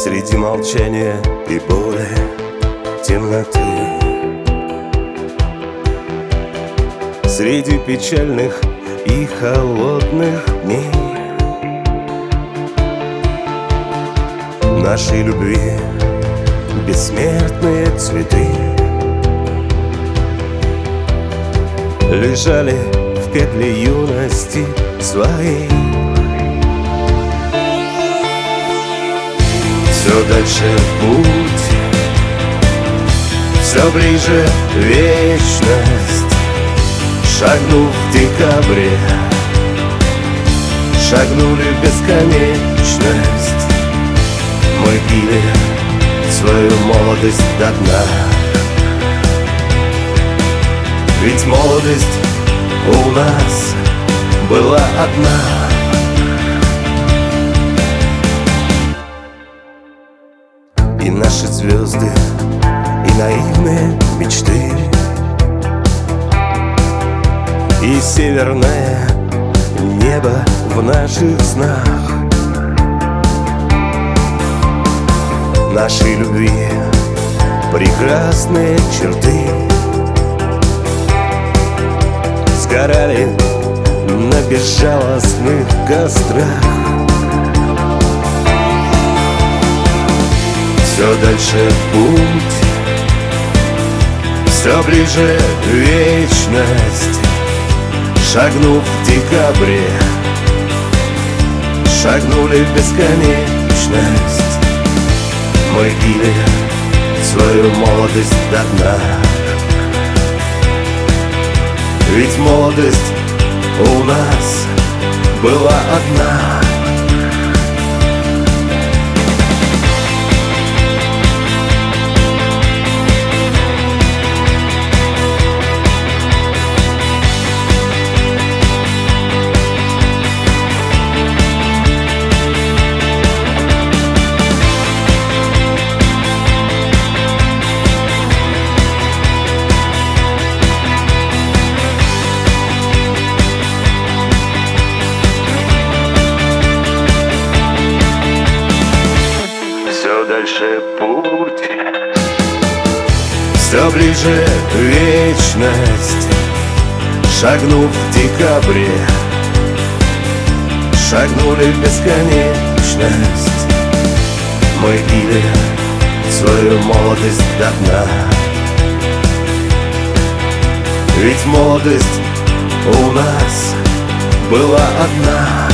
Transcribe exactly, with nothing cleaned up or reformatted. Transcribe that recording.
Среди молчания и боли, темноты, среди печальных и холодных дней нашей любви бессмертные цветы лежали в петле юности своей. Все дальше путь, все ближе вечность. Шагнув в декабре, шагнули в бесконечность. Мы пили свою молодость до дна, ведь молодость у нас была одна. И наши звезды, и наивные мечты, и северное небо в наших снах. Нашей любви прекрасные черты сгорали на безжалостных кострах. Все дальше путь, все ближе вечность. Шагнув в декабре, шагнули в бесконечность. Мы пили свою молодость до дна, ведь молодость у нас была одна. Все дальше путь, все ближе вечность. Шагнув в декабре, шагнули в бесконечность. Мы пили свою молодость до дна, ведь молодость у нас была одна.